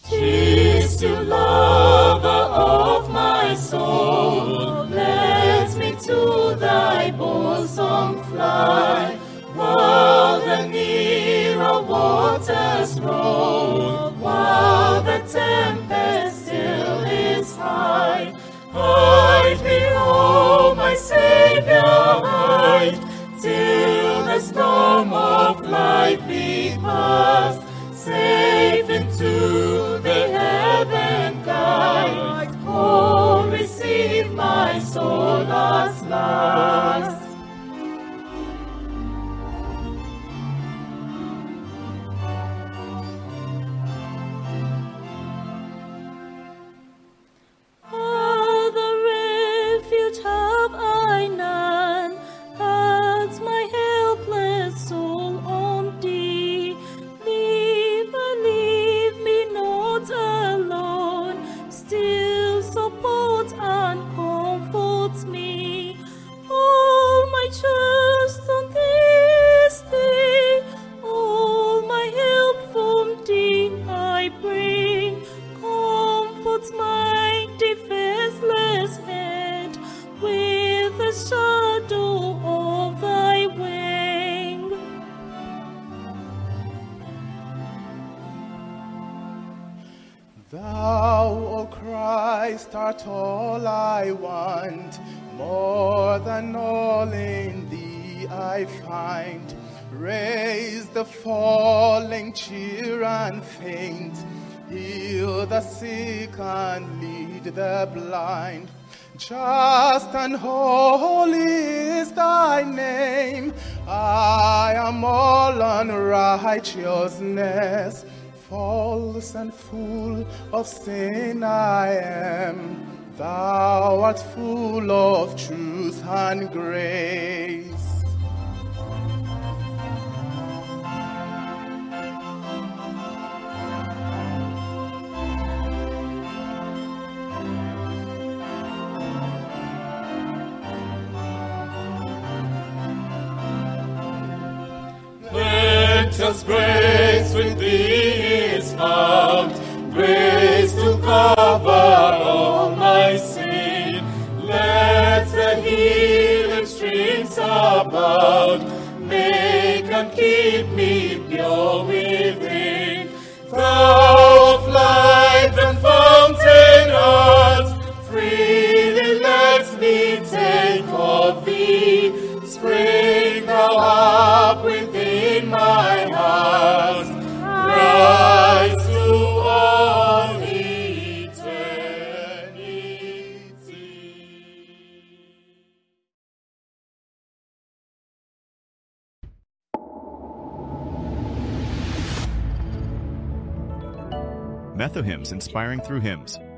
'Tis you, lover of my soul, let me to thy bosom fly, while the nearer waters roll, while the tempest still is high. Hide me, oh my Saviour, hide, till the storm of life be past, safe into the heaven guide. Oh, receive my soul at last. Other refuge have I none, has my helpless soul on thee. Leave me not alone, still support and comfort me. All my trust on thee is thee, all my help from thee I bring. Comfort my defenseless head with the shadow of thy wing. Thou, O Christ, art all I want, more than all in thee I find. Raise the falling, cheer and faint, heal the sick and lead the blind. Just and holy is thy name. I am all unrighteousness, false and full of sin I am. Thou art full of truth and grace. Plenteous grace with thee is found, grace to cover all my sin. Let the healing streams abound, make and keep me pure within. Thou of life and fountain art, freely let me take of thee. Spring thou up within my heart, rise to all eternity. Metho Hymns, inspiring through hymns.